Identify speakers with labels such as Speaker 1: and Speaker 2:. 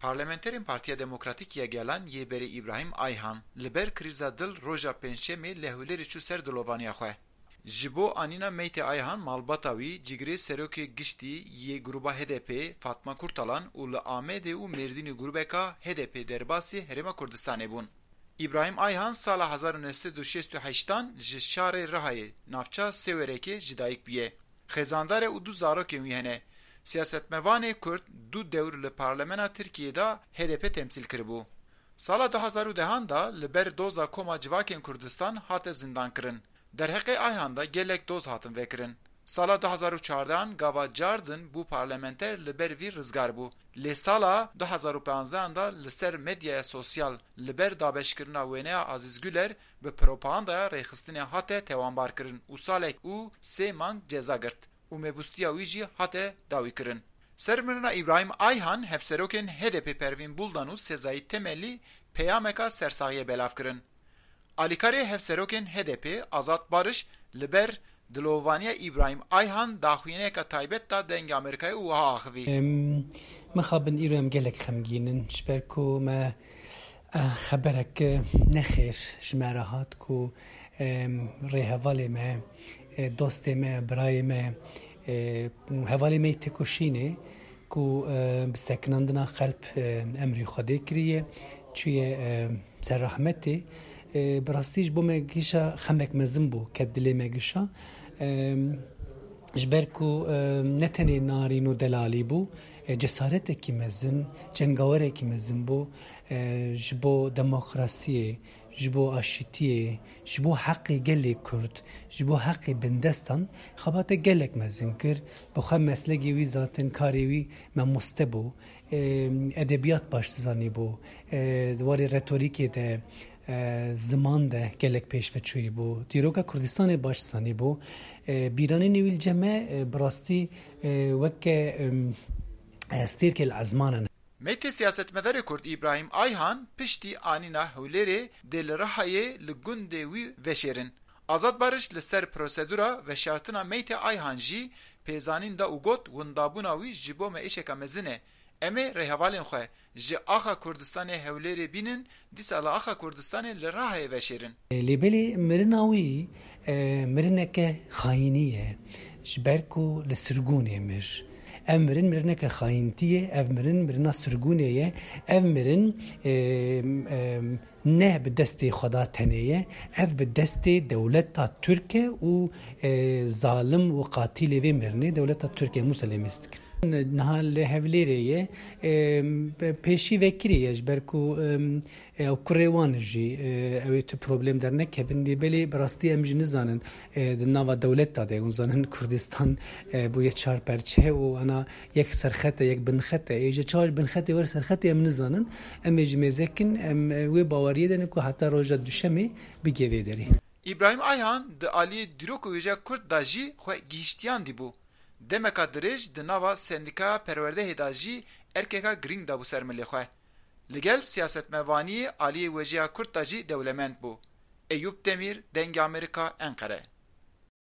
Speaker 1: Parlamenterên Partiya Demokratîk gelen Yêberî İbrahim Ayhan li ber krîza dil roja pênçemê lehûlerê çû ser dilovaniya xwe. Ji bo anîna Meytê Ayhan malbata wî cigirê serokê giştî yê gruba HDP Fatma Kurtalan û li Amedê û Mêrdînê grûpeka HDP derbasî Herêma Kurdistanê bûn. İbrahim Ayhan sala 1968 ji şarê Rihayê navçeya Sêwerekê ji dayîk bûye. Xêzandarê û du zarokên wî hene. Siyasetmevanê Kurd du dewr li Parlemena Tirkiyeyê de HDP temsil kiribû. Sala 2010 da li ber doza koma civakên Kurdistan hate zindankirin. Derheqê Ayhan da gelek doz hatin vekirin. Sala 2014 gava cardin bû parlamenter li ber vî rizgar bû. Lê sala 2015 da li ser medyaya sosyal li ber dabeşkirina wêneya Aziz Güler bi propagandaya rêxistinê hate tewanbar kirin û salek û 3 mang ceza girt û mebûstiya wî jî hate dawî kirin. Sermirina İbrahim Ayhan hevserokên HDP Pervîn Buldan û Sezai Temelî peyameka sersaxiyê belav kirin. Alîkarê hevserokên HDP Azad Barış li ber dilovaniya İbrahim Ayhan daxuyîneka taybet da dengê Amerîkayê û wiha axivî.
Speaker 2: Mixabin îro em gelek xemgînin ji ber ku me xeberek nexêr ji me re hat ku rêhevalê me, dostê me, birayê me, hevalê me tê kuşînê ku bi sekinandina xelp emrê Xwedê kiriye çûye serrahmetê bi rastî ji bo me gîşa xemek mezin bû ket dilê me gîşa ji ber ku ne tenê narîn û delalî bû cesaretekî mezin, cengawerekî mezin bû ji bo demokrasiyê, ji bo aşîtiyê, ji bo heqê gelê Kurd, ji bo heqê bindestan xebate gelek mezin kir. Bi xwe meslekê wî zaten karê wî mamoste bû, edebiyat başzanî bû, warê retorîkê de ziman de gelek pêşveçûyî bû. Dîroka Kurdistanê başzanî bû. Bîranînê wî li ceme bi rastî weke stêrkê li ezmanan.
Speaker 1: Meytê siyasetmedarê Kurd İbrahim Ayhan piştî anîna Hewlêrê dê li Rihayê li gundê wî veşêrin. Azad Barış li ser prosedura veşartina Meytê Ayhan jî pêzanîn da û got windabûna wî ji bo me îşeka mezin e. Em ê rêhevalên xwe ji axa Kurdistanê Hewlêrê bînin dîsa li axa Kurdistanê li Rihayê veşêrin.
Speaker 2: Lêbelê mirina wî mirineke xayînî ye ji ber ku li sirgûnê mir. Ev mirin mirineke xayîntî ye, ev mirin mirina sirgûnê ye, ev mirin ne bi destê Xweda tenê ye, ev bi destê dewleta Tirk e û zalim û qatîlê vê mirinê dewleta Tirkiye Muselê mestik. Niha li Hewlêrê ye pêşî vekirî ye ji ber ku kurê wan jî ew ê tu problem dernekevin lêbelê bi rastî em jî nizanin di nava dewleta de hûn zanin Kurdistan bû yek çarperçe û ana yek serxete yek binxete ê ji çawa binxetê wer serxetê em nizanin em ê ji mêzekin em wê baweriyê denin ku heta roja duşemê bige vê derê.
Speaker 1: İbrahim Ayhan di aliyê dîrokûja Kurd da jî xwe gihîştiyan dîbû. Demeka dirêj di nava sendîkaya perwerdehê da jî erkeka girîng dabû ser milê xwe. Li gel siyasetmevaniyê aliyê Wêjeya Kurd da jî dewlemend bû. Eyûb Demîr, Dengê Amerîka, Enqere.